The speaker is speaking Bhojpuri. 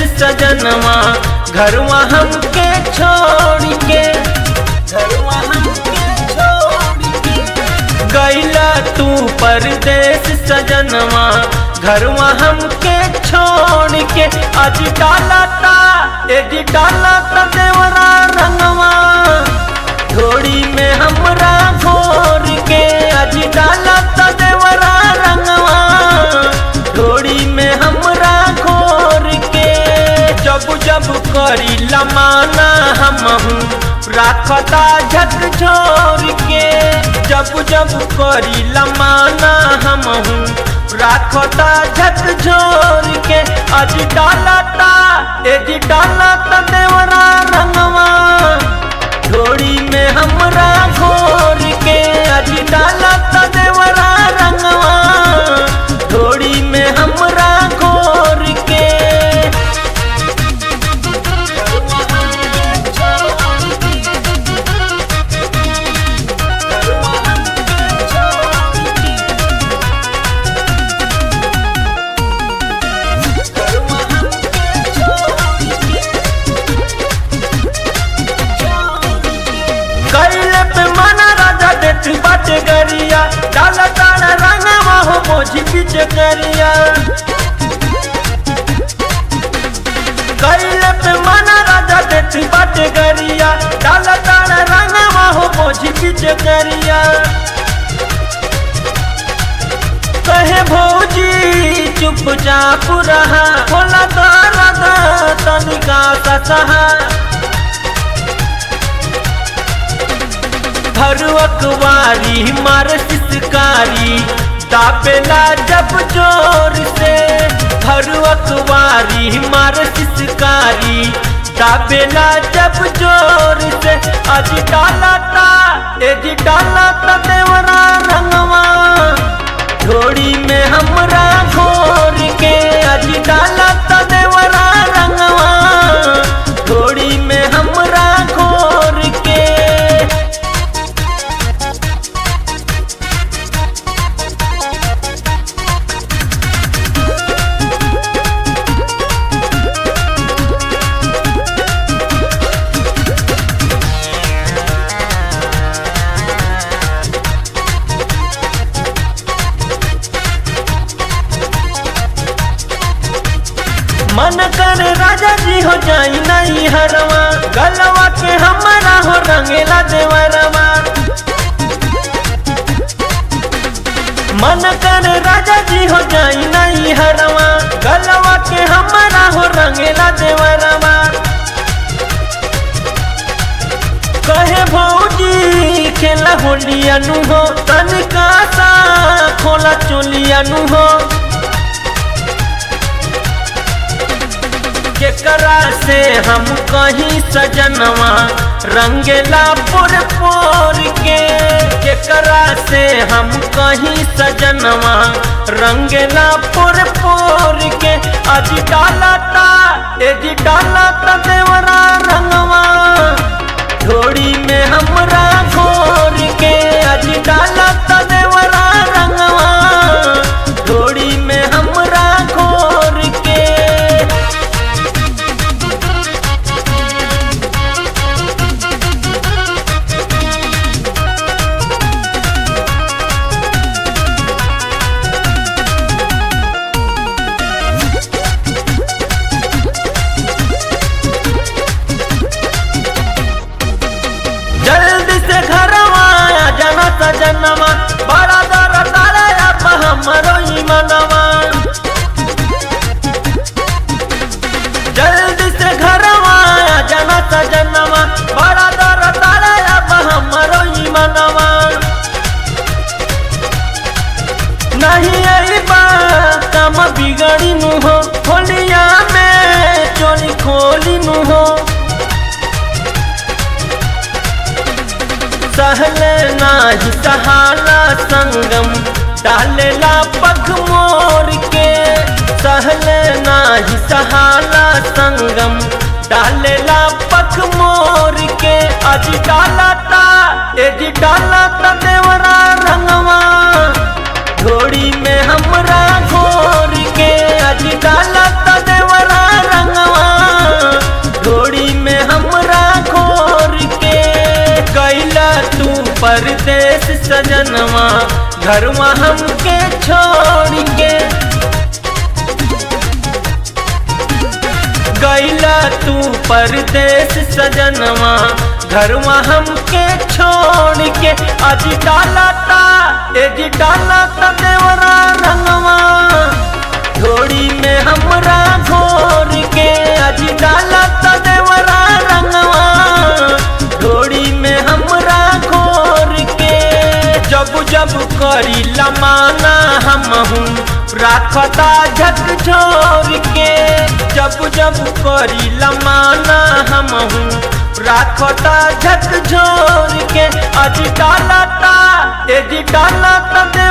सजनवा घरवा हमके छोड़ के, घरवा हमके छोड़ के गैला तू परदेश सजनवा घरवा हमके छोड़ के। आज डालता डालता देवरा रंगवा घोड़ी में हमरा घोर के। आज डालता देवरा रंगवा घोड़ी में हमरा घोर के। जब जब करी लमाना हमहू राखता झकझोर के। जब जब करी लमाना हमहू राखता झकझोर के। आज डालता डालता देवरा रंगवा घोड़ी में हमरा घोर के। आज डालता देवरा रंगवा घोड़ी में हमरा घोर के। कैले पे मना राजा देत बाटे गरिया डाला तारा रंगवा हो मोझी पीछे करिया। कैले पे मना राजा देत बाटे गरिया डाला तारा रंगवा हो मोझी पीछे करिया। कहे भौजी चुपचाप रहा होला दर्द तनिका सा सहा। भरुअकवारी मार सिसकारी दापेला जब जोर से। भरुअकवारी मार सिसकारी दापेला जब जोर से। आज डालता डालता देवरा रंगवा घोड़ी में हमरा घोर के। आज डालता देवरा रंगवा घोड़ी में हमरा घोर के। मन करे राजा जी हो जाई नहीं हरवा गलवा के हमारा हो रंगेला देवरवा। मन करे राजा जी हो जाई नहीं हरवा गलवा के हमारा हो रंगेला देवरवा। कहे भौजी खेला होलिया नु हो तनिका सा खोला चोलिया नु हो। केकरा से हम कहीं सजनवा रंगेला पुर पोर के। केकरा से हम कहीं सजनवा रंगेला पुर पोर के। आज डालता डालता देवरा रंगवा घोड़ी में हमरा घोर के। आज डालता देवरा रंगवा घोड़ी में हमरा घोर के। जल्दी से घरवा आ जाना सजनवा बड़ा दर तारा अब हमरो ही मनवा। जल्दी से घरवा आ जाना सजनवा बड़ा दर तारा अब हमरो ही मनवा। नहीं आई बात काम बिगड़ी नु हो होलिया में चोली खोली नु हो। सहले नाही सहाला संगम डालेला पग मोर के। सहले नाही सहाला संगम डालेला पग मोर के। आज डालता डालता देवरा रंगवा घोड़ी में हमरा घोर के। आज डालता देवरा रंगवा परदेश सजनवा घरवा हमके छोड़ के गैला तू परदेश सजनवा घरवा हमके छोड़ के आज डालता देवरा रंगवा ढोड़ी में हमरा घोर के आज डालता देवरा रंगवा ढोड़ी में हमरा घोर के जब जब करी लमाना हमहू राखता झकझोर के जब जब करी लमाना हमहू राखता झकझोर के आज डालता